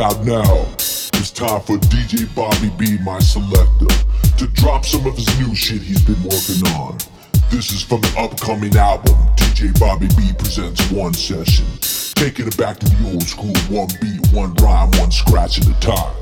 about now. It's time for DJ Bobby B, my selector, to drop some of his new shit he's been working on. This is from the upcoming album, DJ Bobby B presents One Session, taking it back to the old school, one beat, one rhyme, one scratch at a time.